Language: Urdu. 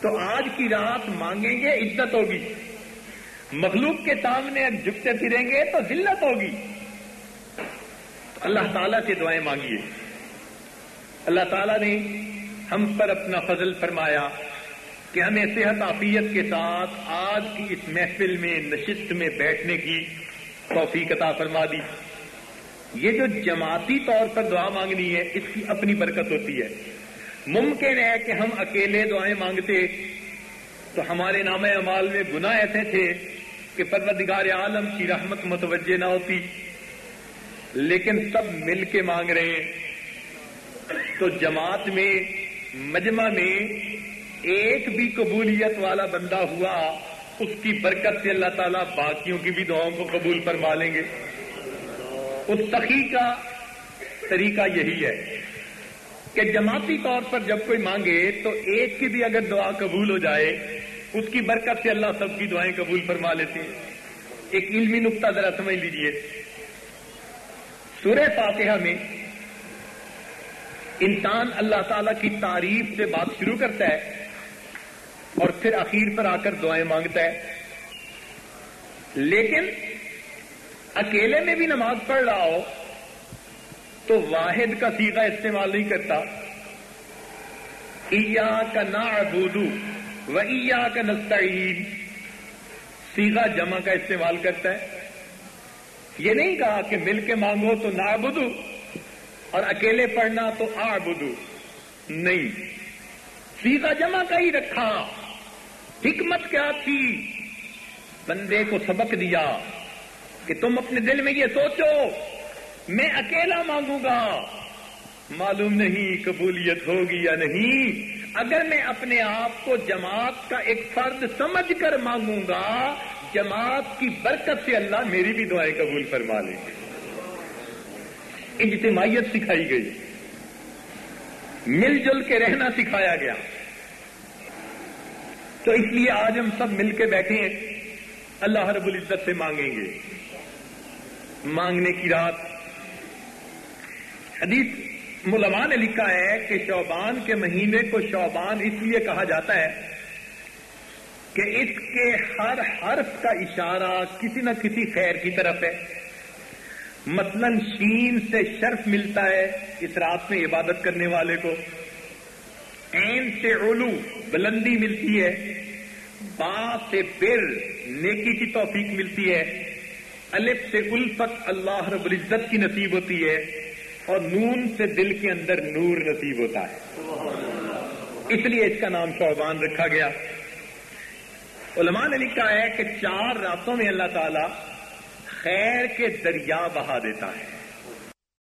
تو آج کی رات مانگیں گے عزت ہوگی، مخلوق کے سامنے اب جھکتے پھریں گے تو ذلت ہوگی. تو اللہ تعالیٰ سے دعائیں مانگیے. اللہ تعالیٰ نے ہم پر اپنا فضل فرمایا کہ ہمیں صحت عافیت کے ساتھ آج کی اس محفل میں نشست میں بیٹھنے کی توفیق عطا فرما دی. یہ جو جماعتی طور پر دعا مانگنی ہے اس کی اپنی برکت ہوتی ہے. ممکن ہے کہ ہم اکیلے دعائیں مانگتے تو ہمارے نامہ اعمال میں گناہ ایسے تھے کہ پروردگار عالم کی رحمت متوجہ نہ ہوتی، لیکن سب مل کے مانگ رہے ہیں تو جماعت میں مجمع میں ایک بھی قبولیت والا بندہ ہوا، اس کی برکت سے اللہ تعالیٰ باقیوں کی بھی دعاؤں کو قبول فرما لیں گے. اس سخی کا طریقہ یہی ہے کہ جماعتی طور پر جب کوئی مانگے تو ایک کی بھی اگر دعا قبول ہو جائے اس کی برکت سے اللہ سب کی دعائیں قبول فرما لیتے ہیں. ایک علمی نقطہ ذرا سمجھ لیجئے. سورہ فاتحہ میں انسان اللہ تعالیٰ کی تعریف سے بات شروع کرتا ہے اور پھر اخیر پر آ کر دعائیں مانگتا ہے. لیکن اکیلے میں بھی نماز پڑھ رہا ہو تو واحد کا صیغہ استعمال نہیں کرتا. ایاک نعبد و ایاک نستعین صیغہ جمع کا استعمال کرتا ہے. یہ نہیں کہا کہ مل کے مانگو تو نعبد اور اکیلے پڑھنا تو اعبد، نہیں، صیغہ جمع کا ہی رکھا. حکمت کیا تھی؟ بندے کو سبق دیا کہ تم اپنے دل میں یہ سوچو میں اکیلا مانگوں گا، معلوم نہیں قبولیت ہوگی یا نہیں. اگر میں اپنے آپ کو جماعت کا ایک فرد سمجھ کر مانگوں گا، جماعت کی برکت سے اللہ میری بھی دعائیں قبول فرما لیں گے. اجتماعیت سکھائی گئی، مل جل کے رہنا سکھایا گیا. تو اس لیے آج ہم سب مل کے بیٹھے ہیں، اللہ رب العزت سے مانگیں گے. مانگنے کی رات. حدیث علماء نے لکھا ہے کہ شعبان کے مہینے کو شعبان اس لیے کہا جاتا ہے کہ اس کے ہر حرف کا اشارہ کسی نہ کسی خیر کی طرف ہے. مثلا شین سے شرف ملتا ہے اس رات میں عبادت کرنے والے کو، عین سے علو بلندی ملتی ہے، با سے بر نیکی کی توفیق ملتی ہے، الف سے الفت اللہ رب العزت کی نصیب ہوتی ہے، اور نون سے دل کے اندر نور نصیب ہوتا ہے. اس لیے اس کا نام شعبان رکھا گیا. علماء نے لکھا ہے کہ 4 راتوں میں اللہ تعالی خیر کے دریا بہا دیتا ہے.